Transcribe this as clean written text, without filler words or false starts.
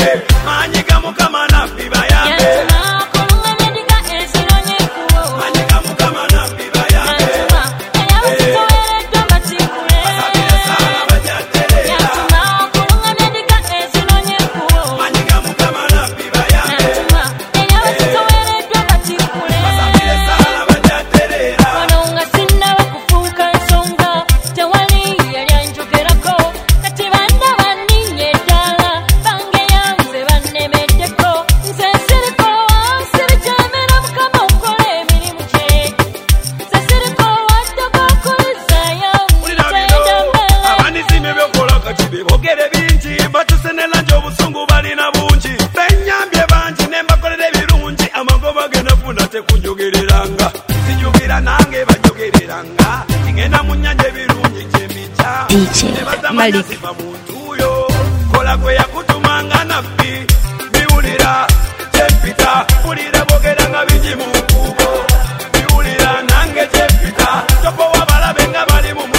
Manyika mukama naffe bayambe. Manyika mukama naffe bayambe. Basabire saala bajatterera. Manyika mukama naffe bayambe. Basabire saala bajatterera. Abanizime byokola kati bebogere bingi batusenera nti obusungu balina bungi benyambye bangi ne mbakolera ebirungi amagoba genafuna tekunjogereranga sinjogerera nange banjogereranga ngenda mu nnyanja ebirungi kyemita nebazamanyasiba muntu oyo kola gwe yakutumanga naffi biwulira kyempita wulira bogeranga bingi mu nkubo biwulira nange kyempita topowa balabe nga bali mu